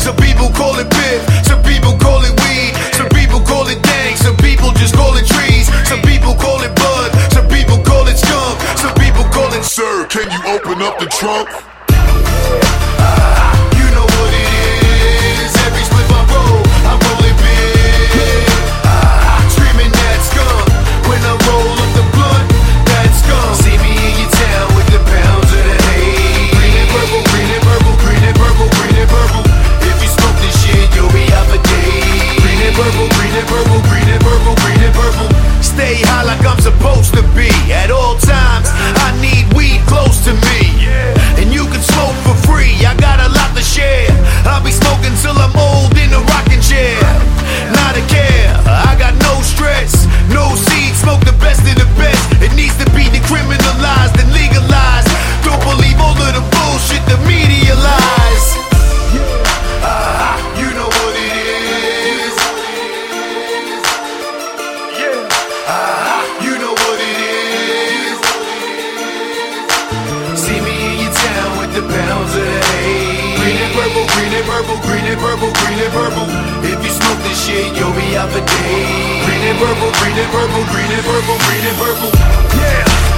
Some people call it piff, some people call it weed, some people call it dank, some people just call it trees, some people call it bud, some people call it skunk, some people call it sir, can you open up the trunk? You know what it is, every spliff I roll, I'm rolling big, screaming that skunk, when I roll up the blunt, that skunk. See me in your town with the pounds of the hay, green and purple, green and purple, green and purple, green and purple. If you smoke this shit, you'll be out for days. Green and purple, green and purple, green and purple, green and purple. Stay high like I'm supposed to be at all times. I need weed close to me, and you can smoke for free. I got a lot to share. I'll be smoking till I'm old in a rocking chair. Not a care, I got no stress, no seed. Smoke the best of the best. It needs to be decriminalized and legalized. Don't believe all of the bullshit the media lies. You know what it is. You know what it is. See me in your town with the pounds of hay. Green and purple, green and purple, green and purple, green and purple. If you smoke this shit, you'll be out for days. Green and purple, green and purple, green and purple, green and purple. Yeah.